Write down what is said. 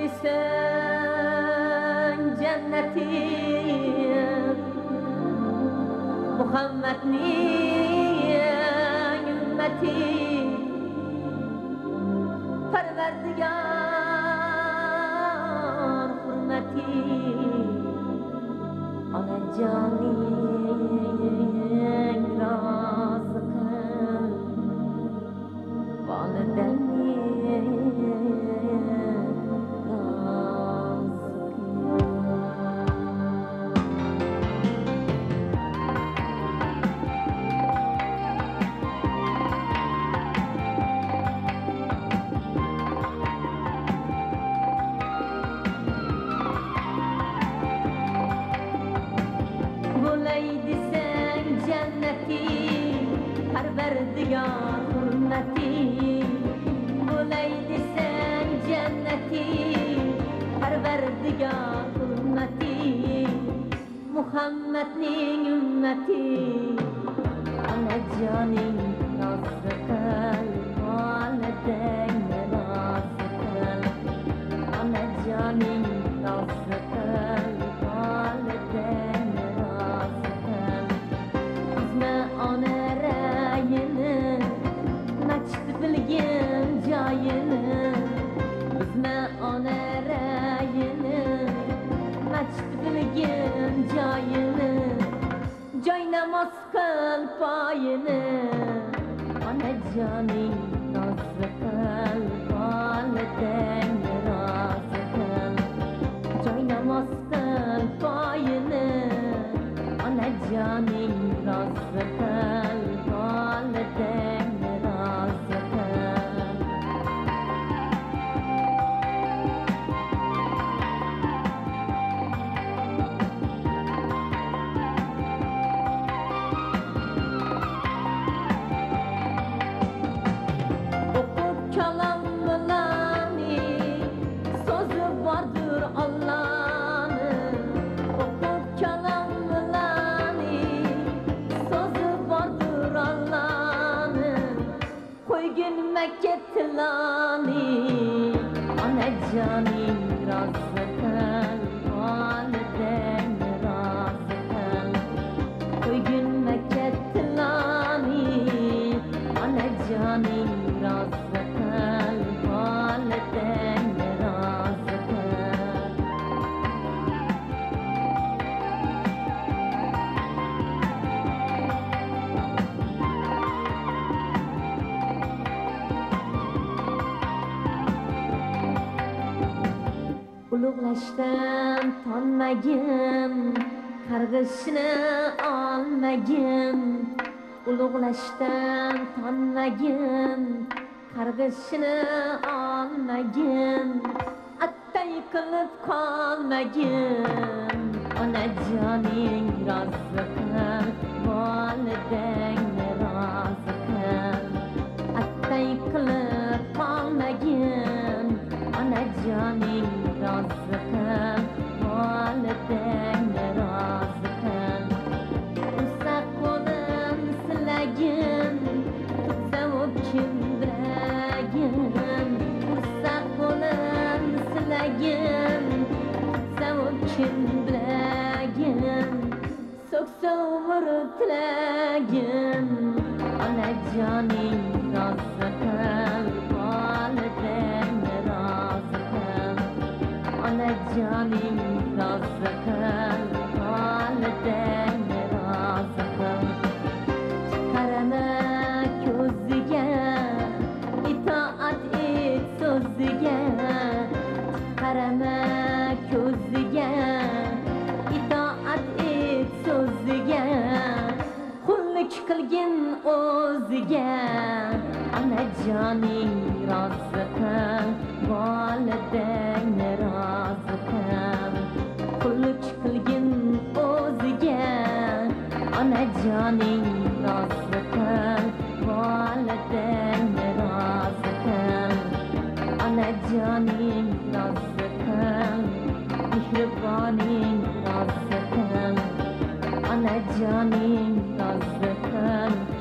desen cennetim Muhammed'nin ümmeti Perverdigar hürmeti Ana canin razı kıl Validenin Perverdigar hürmeti Bulaydi sen cenneti Perverdigar hürmeti Muhammed'nin ümmeti Ana canin razı kıl Validen razı kıl Ana canin razı kıl Validen razı kıl Üzme ana bilgin joyini bizma ona rayini machit bilgin joyini joy namoz qil poyini ona joning rozi qil volidang rozi qil joy namoz qil poyini ona joning rozi qil volidang Ketlani ana canin razı kıl validen razı kıl Koygun Ketlani ana canin razı kıl validen razı kıl Ulug'lashdan tonmagin qarg'ishni olmagin Ulug'lashdan tonmagin qarg'ishni olmagin attay qilib qolmagin ona joning rozi qil volidang rozi qil attay qilib qolmagin ona joning rozi qil volidang rozi qil usa qo'lim silagin tutsa o'pkin bilagin usa qo'lim silagin tutsa o'pkin bilagin so'ksa umr tilagin ona joning rozi qil volidang rozi qil ona joning rozi qil volidang rozi qil qarama ko'ziga itoat et so'ziga qarama ko'ziga itoat et so'ziga qullik qilgin o'ziga ona joning rozi qil volidang rozi qil qullik qilgin o'ziga ona joning rozi qil volidang rozi qil ona joning rozi qil mehriboning rozi qil ona joning rozi qil